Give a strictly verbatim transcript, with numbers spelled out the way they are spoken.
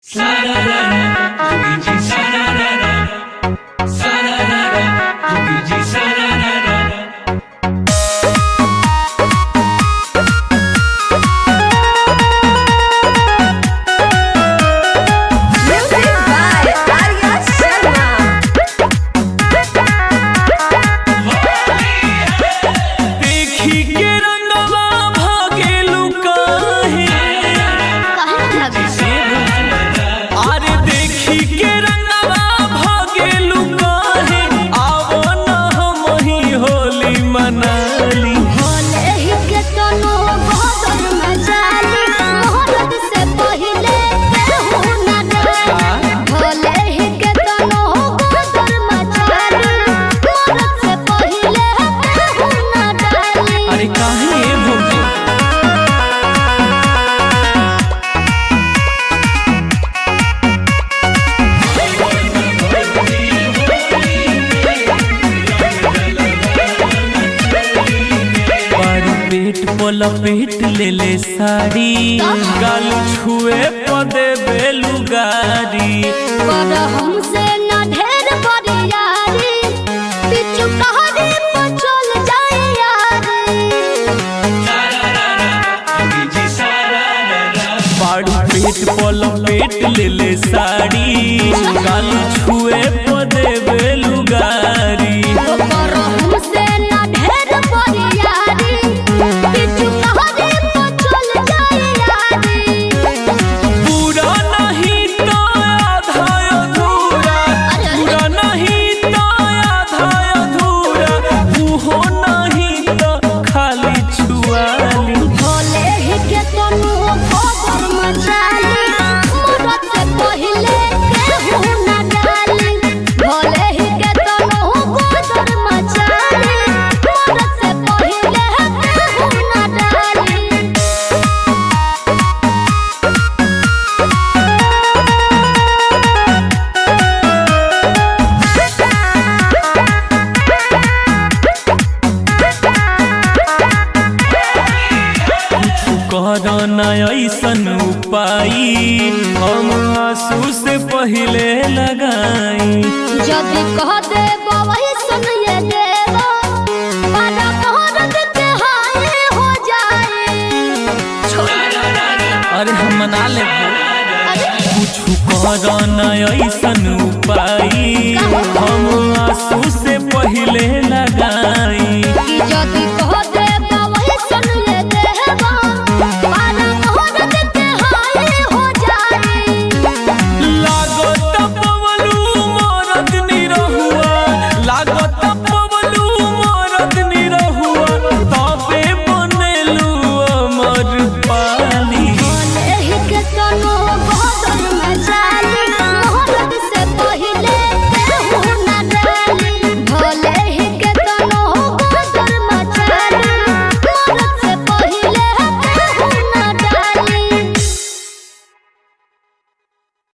लपेट ले ले साड़ी गाल छुए पदे बेलू गारी पर हमसे ना ढेर बरियारी पिछु कहरी पर चल जाए यारी बाड़ू पेट पर लपेट ले ले साड़ी गाल छुए पदे बेलू गारी पर हमसे ना ढेर बरियारी पिछु कहरी पर चल जाए यारी पूरा नहीं तो आधा अधूरा पूरा नहीं तो आधा अधूरा वो नहीं तो खाली छुआली भले ही के तनु खबर मचाली मरत से पहिले केहू ना डाली भले ही के तनु खबर मचाली मरत से पहिले केहू ना डाली करना ऐसन उपाय हम आंसू से पहले लगाई जदि कह दे वही सुन ये देवा बड़ा मोहरत के हाय हो जाए अरे हम मना ले कुछ करना ऐसन उपाय हम आंसू से पहले लगाई